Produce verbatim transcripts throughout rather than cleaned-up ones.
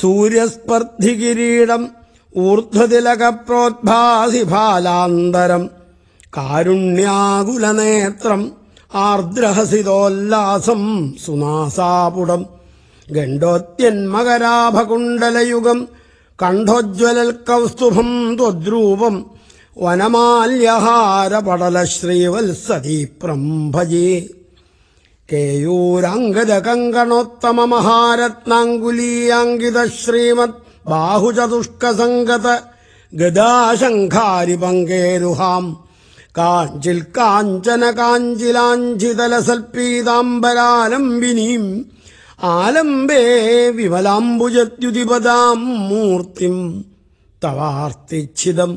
സൂര്യസ്പർദ്ധികിരീടം ഊർധ്വതിലകപ്രോദ്ഭാസി ഫാലാന്തരം കാരുണ്യാകുലനേത്രം ആർദ്രഹസിതോല്ലാസം സുനാസാപുടം ഗണ്ഡോത്യന്മകരാഭകുണ്ടലയുഗം കണ്ഠോജ്വലൽ കൗസ്തുഭം ത്വദ്രൂപം വനമാല്യഹാരപടലശ്രീവത്സദീപ്രം ഭജേ കേയൂരാംഗദകങ്കണോത്തമമഹാരത്നാങ്കുലീയാങ്കിത ശ്രീമത് ബാഹുചതുഷ്കസംഗത ഗദാശങ്കാരി പങ്കേരുഹാം കാഞ്ചിൽ കാഞ്ചന കാഞ്ചിലാഞ്ചിതലസൽപീതാംബരാലംബിനീം ആലംബേ വിമലാംബുജദ്യുതിപദാം മൂർത്തിം തവാർത്തിച്ഛിതം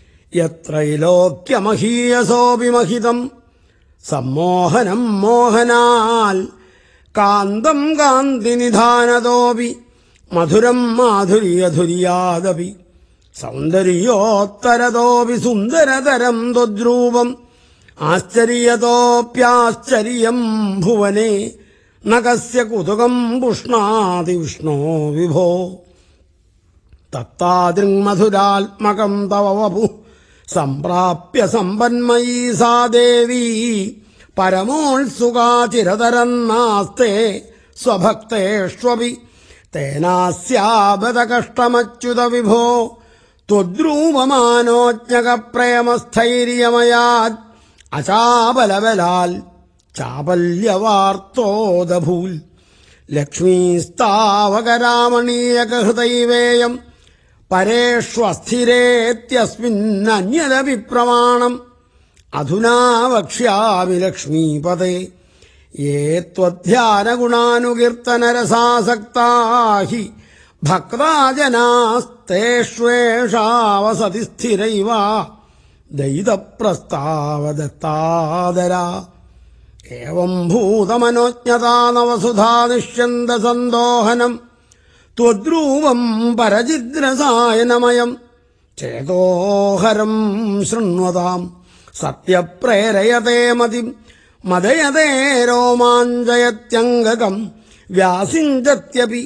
യത്രൈലോക്യമഹീയസോഭിമഹിതം സമ്മോഹനം മോഹനാൽ കാന്തം കാന്തിനിധാനതോപി മധുരം മാധുര്യധുര്യാദപി സൗന്ദര്യോത്തരതോപി സുന്ദരതരം ത്വദ്രൂപം ആശ്ചര്യതോപ്യാശ്ചര്യം ഭുവനെ നകസ്യ കുതുകം പുഷ്ണാതി വിഷ്ണോ വിഭോ തത്താദൃങ്മധുരാത്മകം തവ വപു സംപ്രാപ്യ സമ്പന്മയീ സാ ദേവീ പരമോത്സുകാ ചിരതരം നാസ്തേ സ്വഭക്തേഷ്വപി തേനാസ്യാബത കഷ്ടമച്യുത വിഭോ ത്വദ്രൂപമാനോജ്ഞകപ്രേമസ്ഥൈര്യമയാത് അചാപലബലാൽ ചാപല്യവാർത്തോദഭൂൽ ലക്ഷ്മീസ്താവകരാമണീയകഹൃദൈവേയം പരേഷ്വസ്ഥിരേത്യസ്മിന്നന്യദപി പ്രമാണം അധുനാ വക്ഷ്യാമി ലക്ഷ്മീപദേ യേ ത്വധ്യാനഗുണാനുകീർത്തനരസാസക്താ ഹി ഭക്താജനാസ്തേഷ്വേഷാവസതി സ്ഥിരൈവ ദയിതപ്രസ്താവദത്താദരാ ഏവം ഭൂതമനോജ്ഞതാ നവസുധാ നിഷ്യന്തസന്തോഹനം ത്വദ്രൂപം പരചിദ്രസായനമയം ചേതോഹരം ശൃണ്വതാം സത്യപ്രേരയതേ മതിം മദയതേ രോമാഞ്ചയത്യംഗകം വ്യാസിഞ്ചത്യപി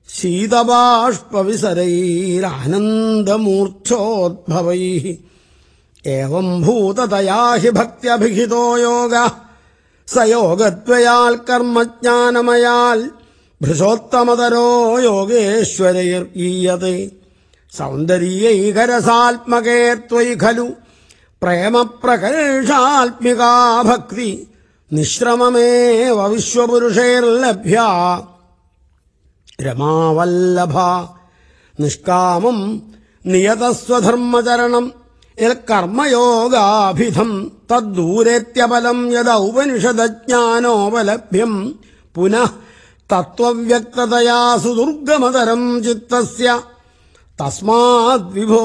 ശീതബാഷ്പവിസരൈരാനന്ദമൂർച്ഛോദ്ഭവൈഃ ഏവം ഭൂതതയാ ഹി ഭക്ത്യഭിഹിതോ യോഗഃ സയോഗദ്വയാൽ കർമ്മജ്ഞാനമയാൽ ഭൃശോത്തമതരോ യോഗേശ്വരൈർഗീയതേ സൗന്ദര്യൈകരസാത്മകേ ത്വയി ഖലു പ്രേമപ്രകർഷാത്മികാ ഭക്തി നിശ്രമമേവ വിശ്വപുരുഷൈർലഭ്യാ രമാവല്ലഭ നിഷ്കാമം നിയതസ്വധർമ്മചരണം യൽ കർമ്മയോഗാഭിധം തദ്ദൂരേത്യപലം യദൗപനിഷദജ്ഞാനോപലഭ്യം പുനഃ തത്വവ്യക്തതയാ സുദുർഗമതരം ചിത്തസ്യ തസ്മാദ് വിഭോ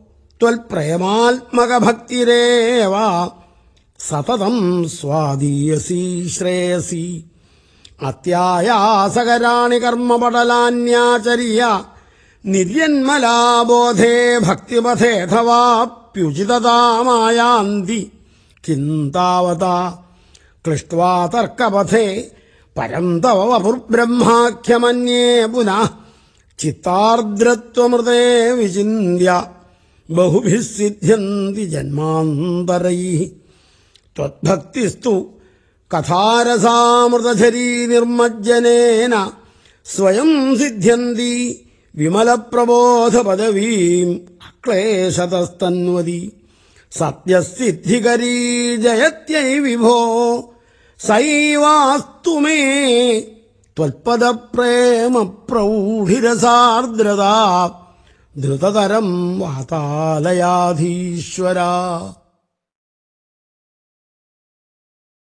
ത്വൽപ്രേമാത്മകഭക്തിരേവ സതതം സ്വാദീയസി ശ്രേയസി അത്യായാസകരാണി കർമ്മപടലാന്യാചര്യ നിര്യന്മലാബോധേ ഭക്തിപഥേഥവാപ്യുചിതതാമായാന്തി കിം താവതാ ക്ലിഷ്ട്വാ തർക്കപഥേ പരം തവ വപുർബ്രഹ്മാഖ്യമന്യേ പുനഃ ചിത്താർദ്രത്വമൃതേ വിചിന്യ ബഹുഭിഃ സിദ്ധ്യന്തി ജന്മാന്തരൈഃ ത്വദ്ഭക്തിസ്തു കഥാരസാമൃതധരീ നിർമ്മജ്ജനേന സ്വയം സിദ്ധ്യന്തി വിമലപ്രബോധപദവീം അക്ലേശതസ്തന്വതി സത്യസിദ്ധികരീ ജയത്यै വിഭോ സൈവാസ്തു മേ ത്വൽപദപ്രേമപ്രൗഢിരസാർദ്രതാ ധൃതതരം വാതാലയാധീശ്വരാ.